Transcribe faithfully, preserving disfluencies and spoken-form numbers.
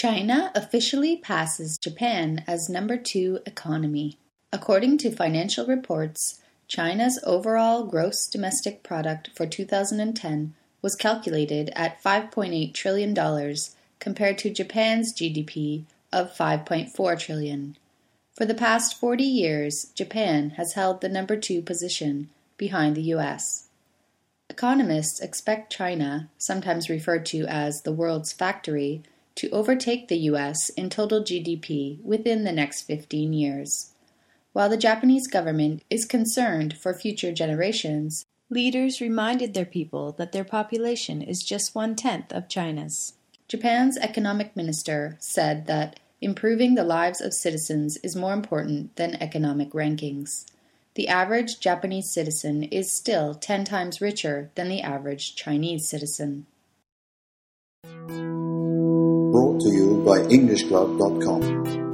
China officially passes Japan as number two economy. According to financial reports, China's overall gross domestic product for two thousand ten was calculated at five point eight trillion dollars compared to Japan's G D P of five point four trillion dollars. For the past forty years, Japan has held the number two position behind the U S. Economists expect China, sometimes referred to as the world's factory, to overtake the U S in total G D P within the next fifteen years. While the Japanese government is concerned for future generations, leaders reminded their people that their population is just one-tenth of China's. Japan's economic minister said that improving the lives of citizens is more important than economic rankings. The average Japanese citizen is still ten times richer than the average Chinese citizen. Brought to you by English Club dot com.